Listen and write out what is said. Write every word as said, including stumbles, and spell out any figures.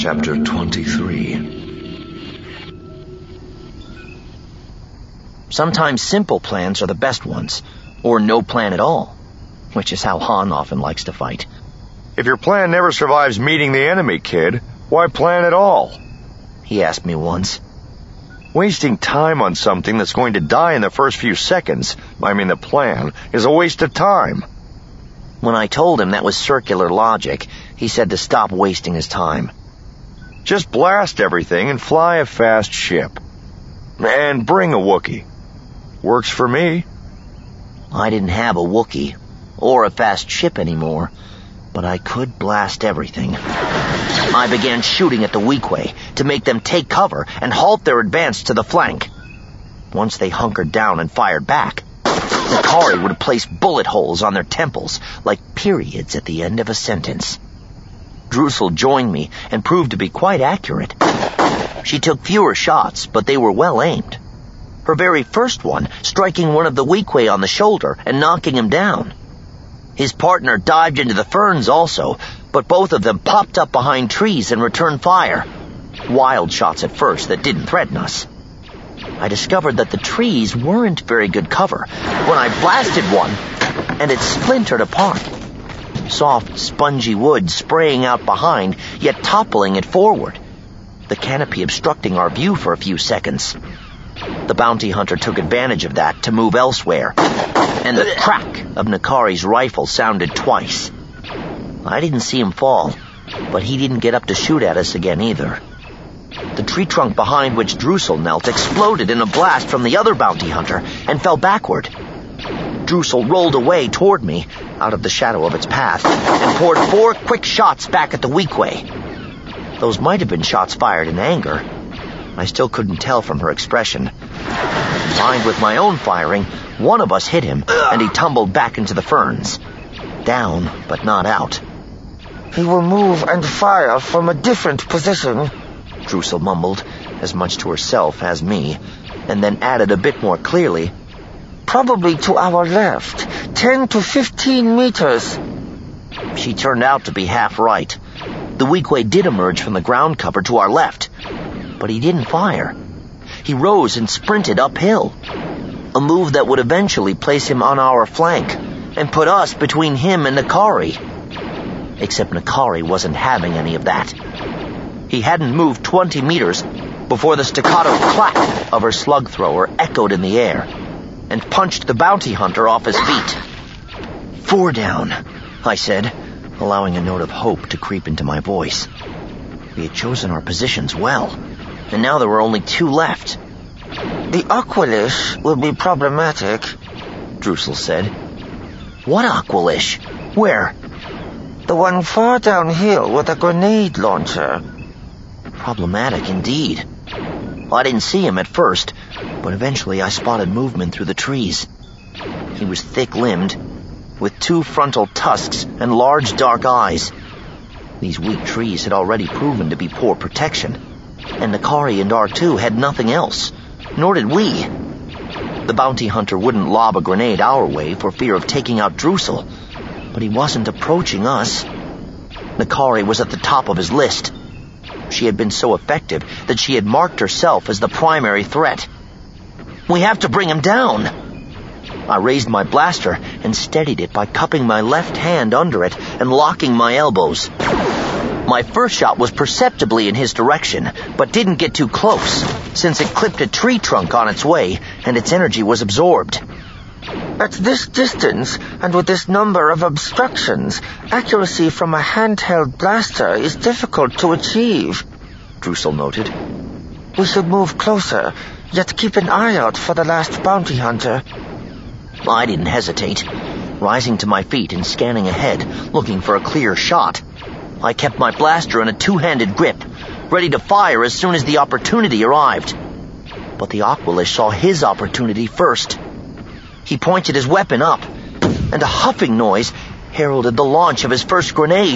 Chapter twenty-three. Sometimes simple plans are the best ones, or no plan at all, which is how Han often likes to fight. If your plan never survives meeting the enemy, kid, why plan at all? He asked me once. Wasting time on something that's going to die in the first few seconds, I mean the plan, is a waste of time. When I told him that was circular logic, he said to stop wasting his time. Just blast everything and fly a fast ship. And bring a Wookiee. Works for me. I didn't have a Wookiee, or a fast ship anymore, but I could blast everything. I began shooting at the Weequay to make them take cover and halt their advance to the flank. Once they hunkered down and fired back, Nakari would place bullet holes on their temples like periods at the end of a sentence. Drusel joined me and proved to be quite accurate. She took fewer shots, but they were well aimed. Her very first one striking one of the Weequay on the shoulder and knocking him down. His partner dived into the ferns also, but both of them popped up behind trees and returned fire. Wild shots at first that didn't threaten us. I discovered that the trees weren't very good cover when I blasted one, and it splintered apart. Soft, spongy wood spraying out behind, yet toppling it forward. The canopy obstructing our view for a few seconds. The bounty hunter took advantage of that to move elsewhere, and the crack of Nakari's rifle sounded twice. I didn't see him fall, but he didn't get up to shoot at us again either. The tree trunk behind which Drusel knelt exploded in a blast from the other bounty hunter and fell backward. Drusel rolled away toward me, out of the shadow of its path, and poured four quick shots back at the Weequay. Those might have been shots fired in anger. I still couldn't tell from her expression. Combined with my own firing, one of us hit him, and he tumbled back into the ferns. Down, but not out. He will move and fire from a different position, Drusel mumbled, as much to herself as me, and then added a bit more clearly, probably to our left, ten to fifteen meters. She turned out to be half right. The Weequay did emerge from the ground cover to our left, but he didn't fire. He rose and sprinted uphill, a move that would eventually place him on our flank and put us between him and Nakari. Except Nakari wasn't having any of that. He hadn't moved twenty meters before the staccato clack of her slug thrower echoed in the air and punched the bounty hunter off his feet. Four down, I said, allowing a note of hope to creep into my voice. We had chosen our positions well, and now there were only two left. The Aqualish will be problematic, Drusel said. What Aqualish? Where? The one far downhill with a grenade launcher. Problematic indeed. I didn't see him at first, but eventually I spotted movement through the trees. He was thick-limbed, with two frontal tusks and large dark eyes. These weak trees had already proven to be poor protection, and Nakari and R two had nothing else, nor did we. The bounty hunter wouldn't lob a grenade our way for fear of taking out Drusel, but he wasn't approaching us. Nakari was at the top of his list. She had been so effective that she had marked herself as the primary threat. We have to bring him down. I raised my blaster and steadied it by cupping my left hand under it and locking my elbows. My first shot was perceptibly in his direction, but didn't get too close, since it clipped a tree trunk on its way, and its energy was absorbed. At this distance, and with this number of obstructions, accuracy from a handheld blaster is difficult to achieve, Drusel noted. We should move closer, yet keep an eye out for the last bounty hunter. I didn't hesitate, rising to my feet and scanning ahead, looking for a clear shot. I kept my blaster in a two-handed grip, ready to fire as soon as the opportunity arrived. But the Aqualish saw his opportunity first. He pointed his weapon up, and a huffing noise heralded the launch of his first grenade.